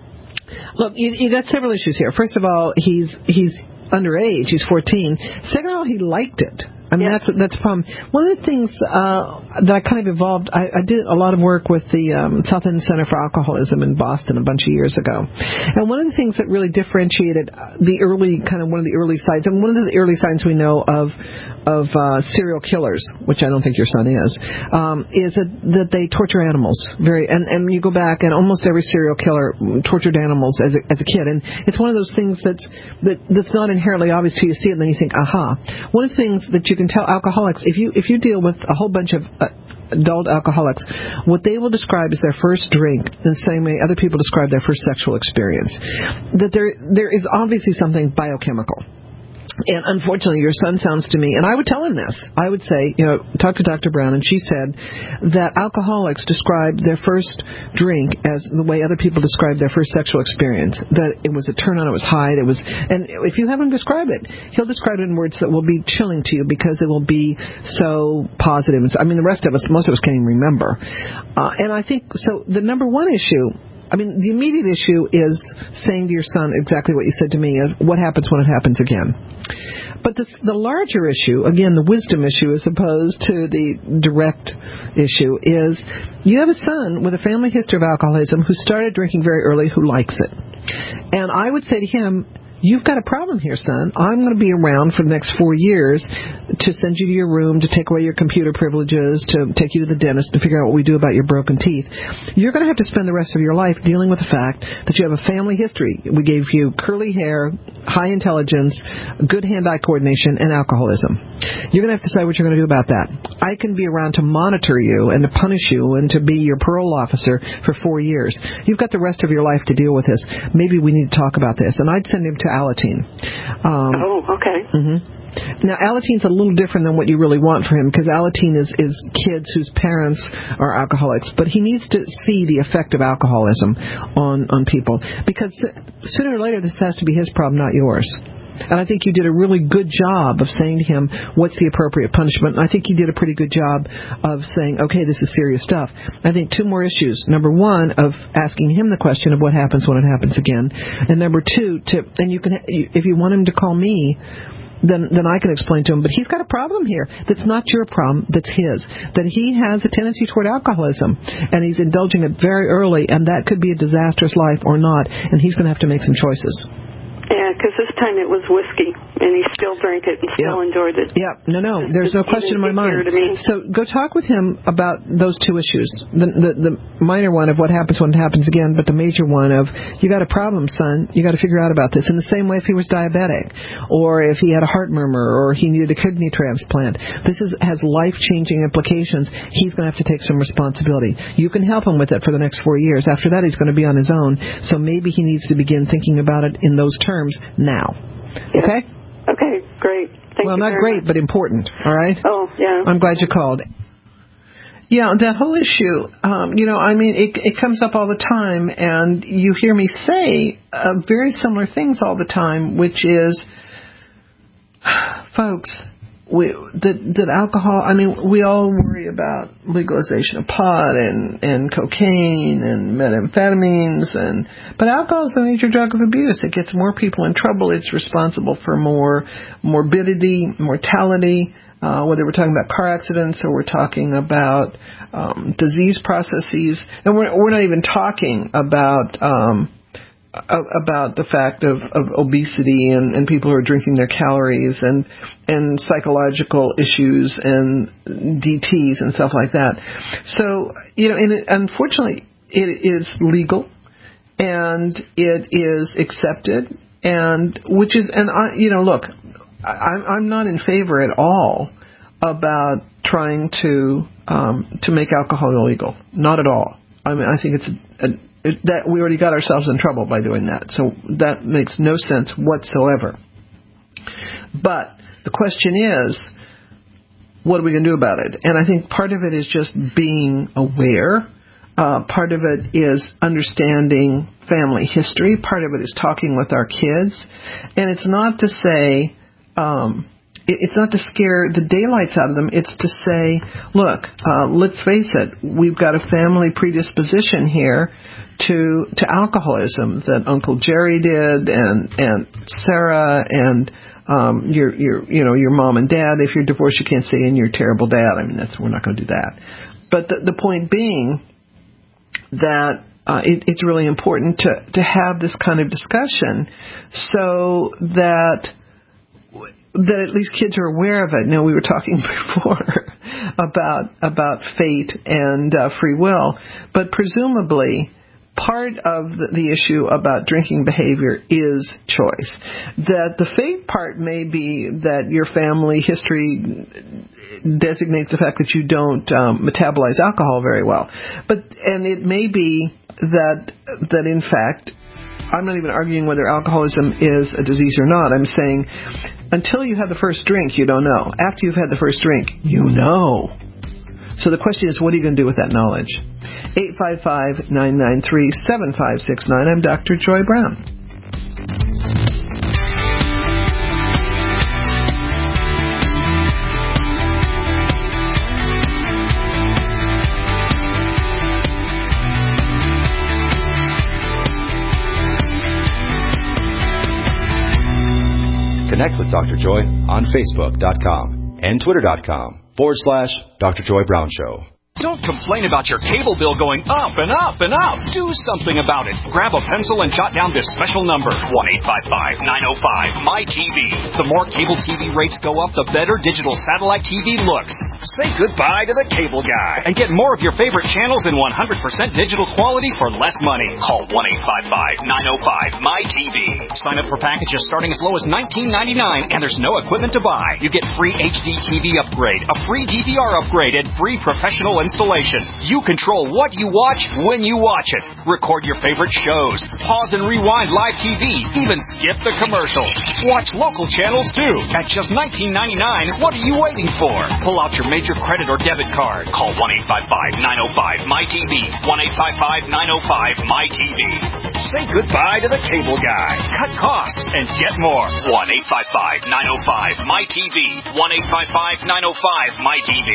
Look, you, you got several issues here. First of all, he's he's underage. He's fourteen. Second of all, he liked it. I mean, yeah. that's that's a problem. One of the things uh, that I kind of evolved, I, I did a lot of work with the um, South End Center for Alcoholism in Boston a bunch of years ago. And one of the things that really differentiated the early, kind of one of the early signs, and one of the early signs we know of of uh, serial killers, which I don't think your son is, um, is that, that they torture animals. Very, and, and you go back, and almost every serial killer tortured animals as a, as a kid. And it's one of those things that's, that, that's not inherently obvious till you see it, and then you think, aha. One of the things that you can tell alcoholics, if you if you deal with a whole bunch of uh, adult alcoholics, what they will describe as their first drink, the same way other people describe their first sexual experience, that there there is obviously something biochemical. And unfortunately, your son sounds to me, and I would tell him this. I would say, you know, talk to Doctor Brown, and she said that alcoholics describe their first drink as the way other people describe their first sexual experience. That it was a turn on, it was high, it was, and if you have him describe it, he'll describe it in words that will be chilling to you because it will be so positive. I mean, the rest of us, most of us can't even remember. Uh, and I think so. The number one issue. I mean, the immediate issue is saying to your son exactly what you said to me, what happens when it happens again. But the, the larger issue, again, the wisdom issue as opposed to the direct issue, is you have a son with a family history of alcoholism who started drinking very early, who likes it. And I would say to him, you've got a problem here, son. I'm going to be around for the next four years to send you to your room, to take away your computer privileges, to take you to the dentist, to figure out what we do about your broken teeth. You're going to have to spend the rest of your life dealing with the fact that you have a family history. We gave you curly hair, high intelligence, good hand-eye coordination, and alcoholism. You're going to have to decide what you're going to do about that. I can be around to monitor you and to punish you and to be your parole officer for four years. You've got the rest of your life to deal with this. Maybe we need to talk about this. And I'd send him to Alateen. Um, oh, okay. Mm-hmm. Now, Alatine's a little different than what you really want for him, because Alatine is, is kids whose parents are alcoholics. But he needs to see the effect of alcoholism on, on people, because sooner or later this has to be his problem, not yours. And I think you did a really good job of saying to him, what's the appropriate punishment? And I think you did a pretty good job of saying, okay, this is serious stuff. I think two more issues. Number one, of asking him the question of what happens when it happens again. And number two, to, and you can, if you want him to call me, then then I can explain to him, but he's got a problem here that's not your problem, that's his. That he has a tendency toward alcoholism, and he's indulging it very early, and that could be a disastrous life or not, and he's going to have to make some choices. Yeah, because this time it was whiskey, and he still drank it and still yeah. enjoyed it. Yeah, no, no, there's no question in my mind. So go talk with him about those two issues. The, the the minor one of what happens when it happens again, but the major one of, you got a problem, son. You got to figure out about this. In the same way if he was diabetic, or if he had a heart murmur, or he needed a kidney transplant. This is, has life-changing implications. He's going to have to take some responsibility. You can help him with it for the next four years. After that, he's going to be on his own. So maybe he needs to begin thinking about it in those terms now. Yeah. Okay? Okay, great. Thank well, you not very great, much. but important. All right? Oh, yeah. I'm glad you called. Yeah, that whole issue, um, you know, I mean, it, it comes up all the time, and you hear me say uh, very similar things all the time, which is, folks, we, that, that alcohol, I mean, we all worry about legalization of pot and, and cocaine and methamphetamines, and but alcohol is a major drug of abuse. It gets more people in trouble. It's responsible for more morbidity, mortality, uh, whether we're talking about car accidents or we're talking about um, disease processes. And we're, we're not even talking about... Um, about the fact of, of obesity and, and people who are drinking their calories and and psychological issues and D Ts and stuff like that. So, you know, and it, unfortunately, it is legal and it is accepted, and which is, and I, you know, look, I, I'm not in favor at all about trying to um, to make alcohol illegal. Not at all. I mean, I think it's a, a It, that we already got ourselves in trouble by doing that. So that makes no sense whatsoever. But the question is, what are we going to do about it? And I think part of it is just being aware. Uh, part of it is understanding family history. Part of it is talking with our kids. And it's not to say... Um, It's not to scare the daylights out of them. It's to say, look, uh, let's face it, we've got a family predisposition here to to alcoholism that Uncle Jerry did, and and Sarah, and um, your your you know your mom and dad. If you're divorced, you can't say, and your terrible dad. I mean, that's we're not going to do that. But the, the point being that uh, it, it's really important to to have this kind of discussion so that. that at least kids are aware of it. Now, we were talking before about about fate and uh, free will, but presumably part of the, the issue about drinking behavior is choice. That the fate part may be that your family history designates the fact that you don't um, metabolize alcohol very well, but and it may be that that in fact. I'm not even arguing whether alcoholism is a disease or not. I'm saying until you have the first drink, you don't know. After you've had the first drink, you know. So the question is, what are you going to do with that knowledge? eight five five, nine nine three, seven five six nine. I'm Doctor Joy Brown. Connect with Doctor Joy on Facebook dot com and Twitter dot com forward slash Doctor Joy Brown Show. Don't complain about your cable bill going up and up and up. Do something about it. Grab a pencil and jot down this special number, one eight five five, nine oh five, M Y T V. The more cable T V rates go up, the better digital satellite T V looks. Say goodbye to the cable guy and get more of your favorite channels in one hundred percent digital quality for less money. Call one eight five five, nine oh five, M Y T V. Sign up for packages starting as low as nineteen ninety-nine, and there's no equipment to buy. You get free H D T V upgrade, a free D V R upgrade, and free professional installation. You control what you watch when you watch it. Record your favorite shows. Pause and rewind live T V. Even skip the commercials. Watch local channels too. At just nineteen ninety-nine, what are you waiting for? Pull out your major credit or debit card. Call one eight five five, nine oh five, M Y T V. one eight five five, nine oh five, M Y T V. Say goodbye to the cable guy. Cut costs and get more. one eight five five, nine oh five, M Y T V. one eight five five, nine oh five, M Y T V.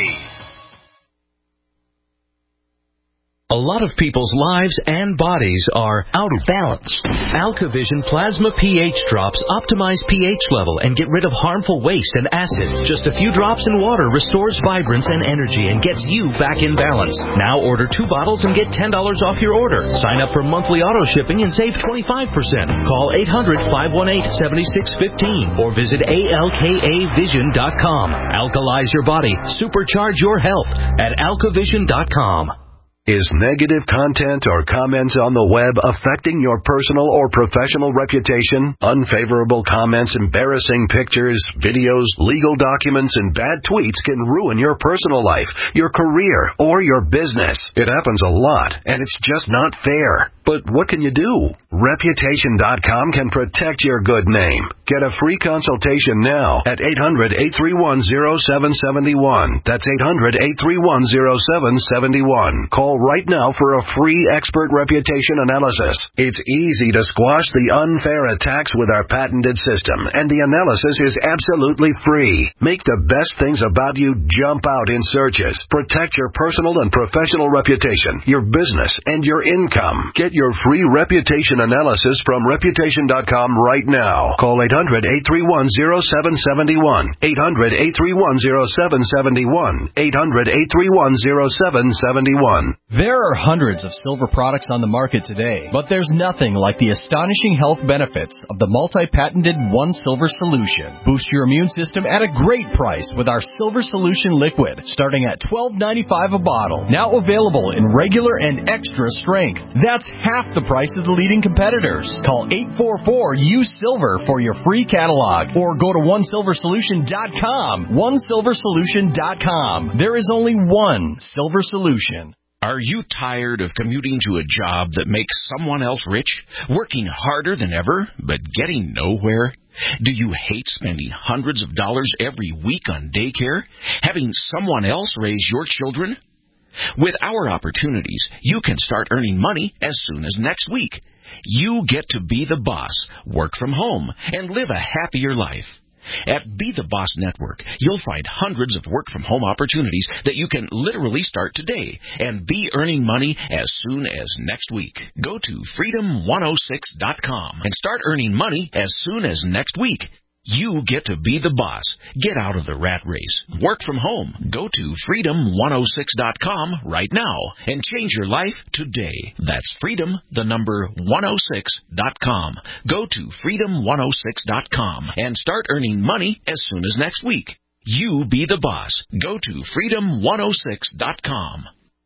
A lot of people's lives and bodies are out of balance. AlkaVision Plasma pH drops optimize pH level and get rid of harmful waste and acid. Just a few drops in water restores vibrance and energy and gets you back in balance. Now order two bottles and get ten dollars off your order. Sign up for monthly auto shipping and save twenty-five percent. Call eight hundred, five one eight, seven six one five or visit A L K A vision dot com. Alkalize your body. Supercharge your health at alka vision dot com. Is negative content or comments on the web affecting your personal or professional reputation? Unfavorable comments, embarrassing pictures, videos, legal documents, and bad tweets can ruin your personal life, your career, or your business. It happens a lot, and it's just not fair. But what can you do? Reputation dot com can protect your good name. Get a free consultation now at eight hundred, eight three one, oh seven seven one. That's eight hundred, eight three one, oh seven seven one. Call right now for a free expert reputation analysis. It's easy to squash the unfair attacks with our patented system, and the analysis is absolutely free. Make the best things about you jump out in searches. Protect your personal and professional reputation, your business, and your income. Get your free reputation analysis from reputation dot com right now. Call eight hundred, eight three one, oh seven seven one. eight hundred, eight three one, oh seven seven one. eight hundred, eight three one, oh seven seven one. There are hundreds of silver products on the market today, but there's nothing like the astonishing health benefits of the multi-patented One Silver Solution. Boost your immune system at a great price with our Silver Solution Liquid, starting at twelve ninety-five a bottle. Now available in regular and extra strength. That's half the price of the leading competitors. Call eight four four, U S I L V E R for your free catalog, or go to one silver solution dot com. one silver solution dot com. There is only one Silver Solution. Are you tired of commuting to a job that makes someone else rich, working harder than ever, but getting nowhere? Do you hate spending hundreds of dollars every week on daycare, having someone else raise your children? With our opportunities, you can start earning money as soon as next week. You get to be the boss, work from home, and live a happier life. At Be the Boss Network, you'll find hundreds of work-from-home opportunities that you can literally start today and be earning money as soon as next week. Go to freedom one oh six dot com and start earning money as soon as next week. You get to be the boss. Get out of the rat race. Work from home. Go to freedom one oh six dot com right now and change your life today. That's freedom, the number one oh six dot com. Go to freedom one oh six dot com and start earning money as soon as next week. You be the boss. Go to freedom one oh six dot com.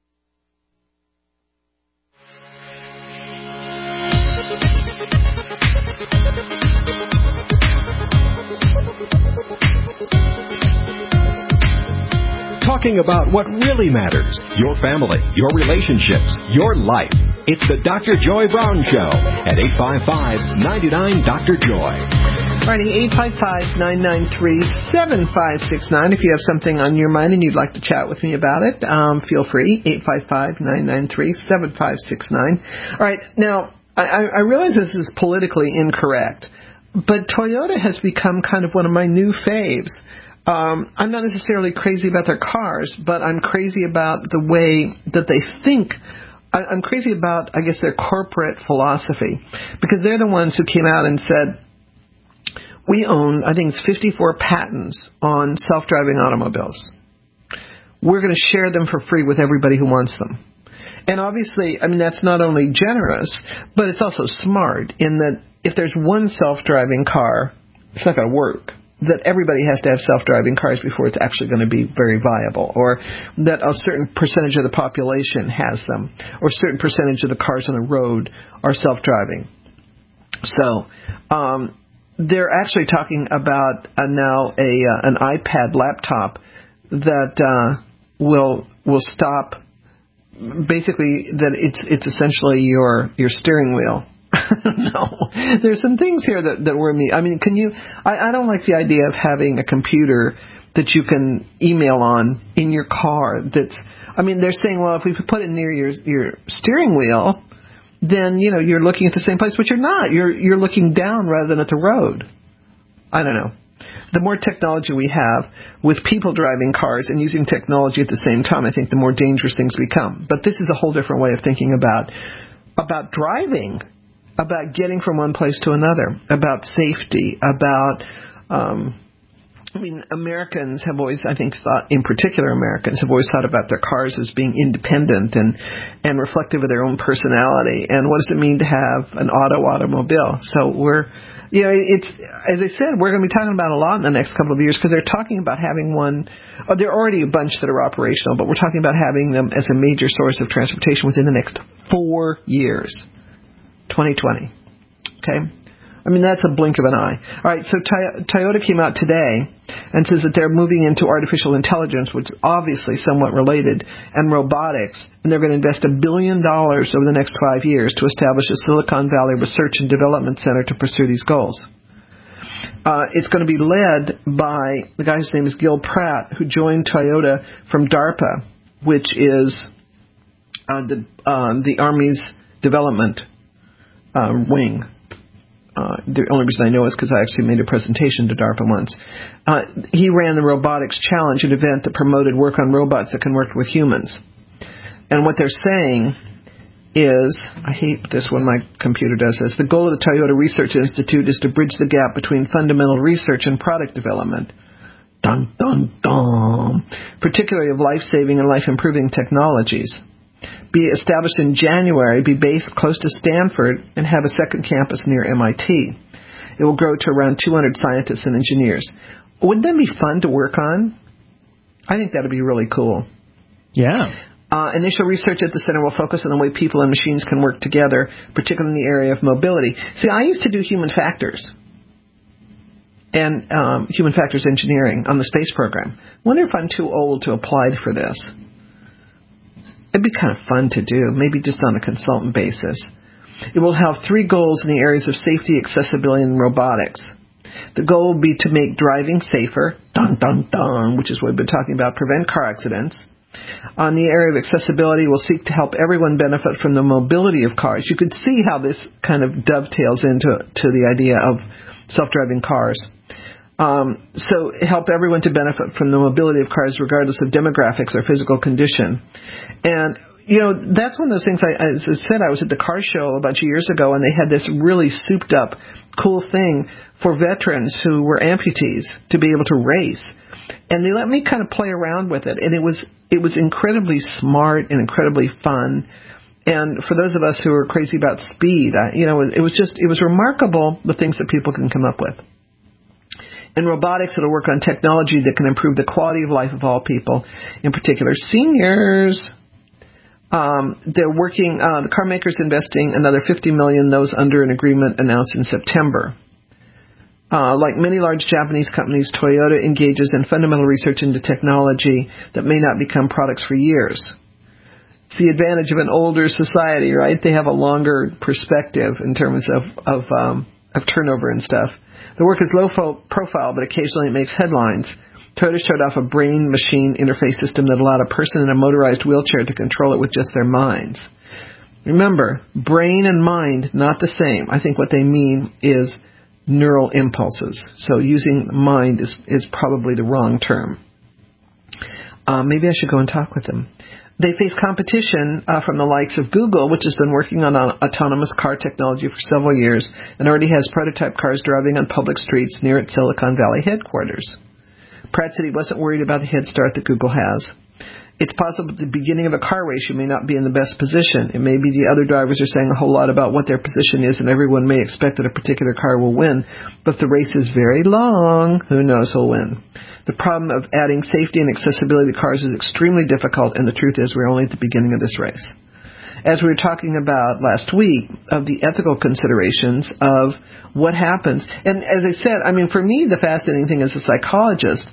Talking about what really matters, your family, your relationships, your life. It's the Doctor Joy Brown Show at eight five five, nine nine, Doctor Joy. Alrighty, eight five five, nine nine three, seven five six nine. If you have something on your mind and you'd like to chat with me about it, um, feel free, eight five five, nine nine three, seven five six nine. All right, now, I, I realize this is politically incorrect, but Toyota has become kind of one of my new faves. Um, I'm not necessarily crazy about their cars, but I'm crazy about the way that they think. I, I'm crazy about, I guess, their corporate philosophy, because they're the ones who came out and said, we own, I think it's fifty-four patents on self-driving automobiles. We're going to share them for free with everybody who wants them. And obviously, I mean, that's not only generous, but it's also smart in that if there's one self-driving car, it's not going to work. That everybody has to have self-driving cars before it's actually going to be very viable, or that a certain percentage of the population has them, or a certain percentage of the cars on the road are self-driving. So um, they're actually talking about uh, now a uh, an iPad laptop that uh, will will stop. Basically, that it's it's essentially your your steering wheel. No, there's some things here that that worry me. I mean, can you? I, I don't like the idea of having a computer that you can email on in your car. That's. I mean, they're saying, well, if we put it near your your steering wheel, then you know you're looking at the same place, but you're not. You're you're looking down rather than at the road. I don't know. The more technology we have with people driving cars and using technology at the same time, I think the more dangerous things become. But this is a whole different way of thinking about about driving, about getting from one place to another, about safety, about, um, I mean, Americans have always, I think, thought, in particular Americans, have always thought about their cars as being independent and, and reflective of their own personality. And what does it mean to have an auto automobile? So we're, you know, it's, as I said, we're going to be talking about a lot in the next couple of years because they're talking about having one, oh, there are already a bunch that are operational, but we're talking about having them as a major source of transportation within the next four years, twenty twenty. Okay? I mean, that's a blink of an eye. All right, so Toyota came out today and says that they're moving into artificial intelligence, which is obviously somewhat related, and robotics, and they're going to invest a billion dollars over the next five years to establish a Silicon Valley Research and Development Center to pursue these goals. Uh, it's going to be led by the guy whose name is Gil Pratt, who joined Toyota from DARPA, which is uh, the, uh, the Army's development uh, wing. Uh, the only reason I know is because I actually made a presentation to DARPA once. Uh, he ran the Robotics Challenge, an event that promoted work on robots that can work with humans. And what they're saying is, I hate this when my computer does this, the goal of the Toyota Research Institute is to bridge the gap between fundamental research and product development. Dun, dun, dun. Particularly of life-saving and life-improving technologies. Be established in January, be based close to Stanford, and have a second campus near M I T. It will grow to around two hundred scientists and engineers. Wouldn't that be fun to work on? I think that would be really cool. Yeah. Uh, initial research at the center will focus on the way people and machines can work together, particularly in the area of mobility. See, I used to do human factors and um, human factors engineering on the space program. I wonder if I'm too old to apply for this. It'd be kind of fun to do, maybe just on a consultant basis. It will have three goals in the areas of safety, accessibility, and robotics. The goal will be to make driving safer, dun, dun, dun, which is what we've been talking about, prevent car accidents. On the area of accessibility, we'll seek to help everyone benefit from the mobility of cars. You could see how this kind of dovetails into to the idea of self-driving cars. Um, so help everyone to benefit from the mobility of cars regardless of demographics or physical condition. And, you know, that's one of those things, I, as I said, I was at the car show a bunch of years ago, and they had this really souped-up, cool thing for veterans who were amputees to be able to race. And they let me kind of play around with it, and it was it was incredibly smart and incredibly fun. And for those of us who are crazy about speed, I, you know, it was just, it was remarkable the things that people can come up with. In robotics, it'll work on technology that can improve the quality of life of all people, in particular seniors. Um, they're working, uh, the car maker's investing another fifty million dollars, those under an agreement announced in September. Uh, like many large Japanese companies, Toyota engages in fundamental research into technology that may not become products for years. It's the advantage of an older society, right? They have a longer perspective in terms of, of, um, of turnover and stuff. The work is low fo- profile, but occasionally it makes headlines. Toyota showed off a brain-machine interface system that allowed a person in a motorized wheelchair to control it with just their minds. Remember, brain and mind, not the same. I think what they mean is neural impulses. So using mind is, is probably the wrong term. Uh, maybe I should go and talk with them. They face competition uh, from the likes of Google, which has been working on uh, autonomous car technology for several years and already has prototype cars driving on public streets near its Silicon Valley headquarters. Pratt said he wasn't worried about the head start that Google has. It's possible at the beginning of a car race you may not be in the best position. It may be the other drivers are saying a whole lot about what their position is, and everyone may expect that a particular car will win. But if the race is very long, who knows who'll win. The problem of adding safety and accessibility to cars is extremely difficult, and the truth is we're only at the beginning of this race. As we were talking about last week, of the ethical considerations of what happens. And as I said, I mean, for me, the fascinating thing as a psychologist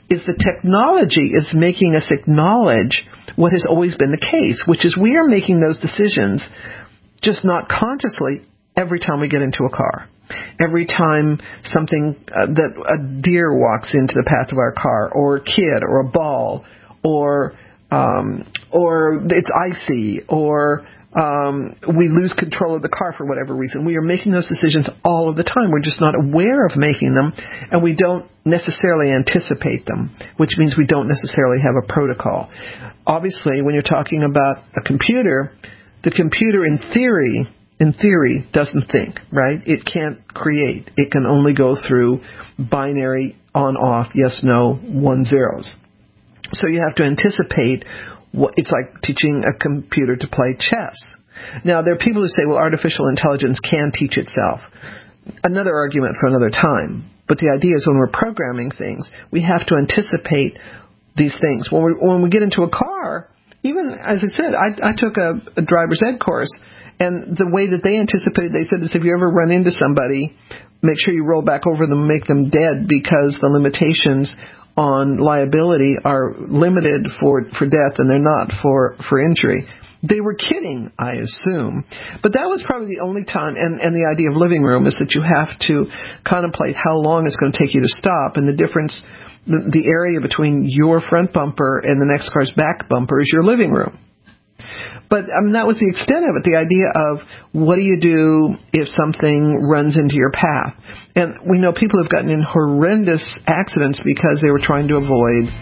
is the technology is making us acknowledge what has always been the case, which is we are making those decisions just not consciously every time we get into a car. Every time something uh, that a deer walks into the path of our car, or a kid, or a ball, or um, or it's icy, or um, we lose control of the car for whatever reason. We are making those decisions all of the time. We're just not aware of making them, and we don't necessarily anticipate them, which means we don't necessarily have a protocol. Obviously, when you're talking about a computer, the computer in theory, in theory, doesn't think, right? It can't create. It can only go through binary on-off, yes, no, one zeros. So you have to anticipate. What, it's like teaching a computer to play chess. Now, there are people who say, well, artificial intelligence can teach itself. Another argument for another time. But the idea is when we're programming things, we have to anticipate these things. When we, when we get into a car, even, as I said, I, I took a, a driver's ed course, and the way that they anticipated, they said is if you ever run into somebody, make sure you roll back over them and make them dead, because the limitations on liability are limited for, for death, and they're not for, for injury. They were kidding, I assume. But that was probably the only time, and, and the idea of living room is that you have to contemplate how long it's going to take you to stop, and the difference, the, the area between your front bumper and the next car's back bumper is your living room. But um, that was the extent of it, the idea of what do you do if something runs into your path. And we know people have gotten in horrendous accidents because they were trying to avoid,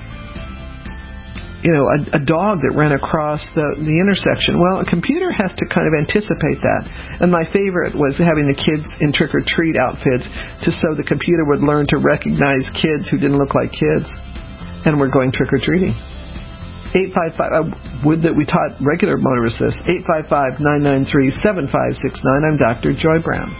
you know, a, a dog that ran across the, the intersection. Well, a computer has to kind of anticipate that. And my favorite was having the kids in trick-or-treat outfits just so the computer would learn to recognize kids who didn't look like kids and were going trick-or-treating. eight five five, I would that we taught regular motorists this, eight five five, nine nine three, seven five six nine. I'm Doctor Joy Brown.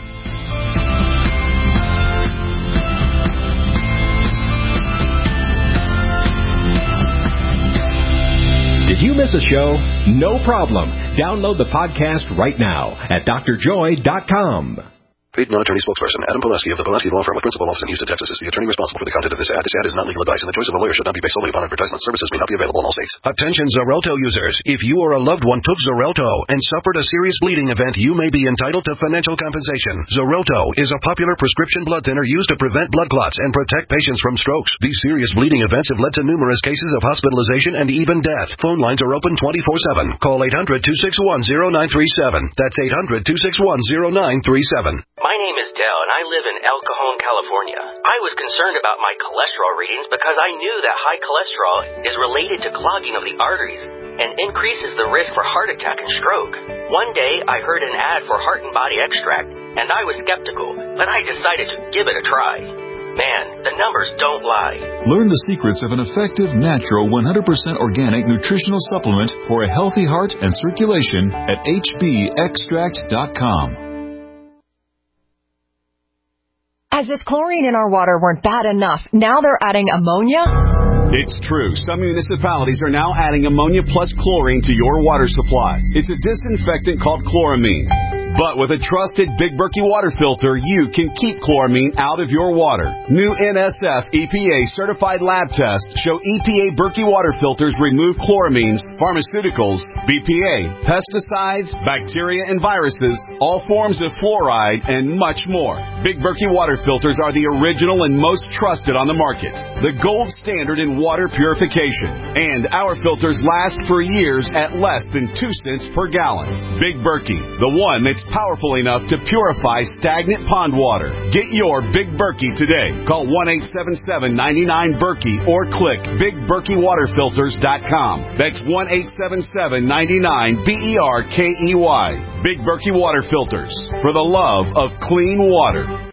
Did you miss a show? No problem. Download the podcast right now at d r joy dot com. Paid non-attorney spokesperson Adam Pileski of the Pileski Law Firm with principal office in Houston, Texas is the attorney responsible for the content of this ad. This ad is not legal advice, and the choice of a lawyer should not be based solely upon advertisement. Services may not be available in all states. Attention Xarelto users. If you or a loved one took Xarelto and suffered a serious bleeding event, you may be entitled to financial compensation. Xarelto is a popular prescription blood thinner used to prevent blood clots and protect patients from strokes. These serious bleeding events have led to numerous cases of hospitalization and even death. Phone lines are open twenty-four seven. Call eight hundred, two six one, zero nine three seven. That's eight hundred, two six one, zero nine three seven. My name is Dell, and I live in El Cajon, California. I was concerned about my cholesterol readings because I knew that high cholesterol is related to clogging of the arteries and increases the risk for heart attack and stroke. One day, I heard an ad for Heart and Body Extract, and I was skeptical, but I decided to give it a try. Man, the numbers don't lie. Learn the secrets of an effective, natural, one hundred percent organic nutritional supplement for a healthy heart and circulation at h b extract dot com. As if chlorine in our water weren't bad enough, now they're adding ammonia? It's true. Some municipalities are now adding ammonia plus chlorine to your water supply. It's a disinfectant called chloramine. But with a trusted Big Berkey water filter, you can keep chloramine out of your water. New N S F E P A certified lab tests show E P A Berkey water filters remove chloramines, pharmaceuticals, B P A, pesticides, bacteria and viruses, all forms of fluoride, and much more. Big Berkey water filters are the original and most trusted on the market. The gold standard in water purification. And our filters last for years at less than two cents per gallon. Big Berkey, the one that's powerful enough to purify stagnant pond water. Get your Big Berkey today. Call one eight seven seven, nine nine, Berkey or click big berkey water filters dot com. That's one eight seven seven, nine nine, B E R K E Y. Big Berkey Water Filters, for the love of clean water.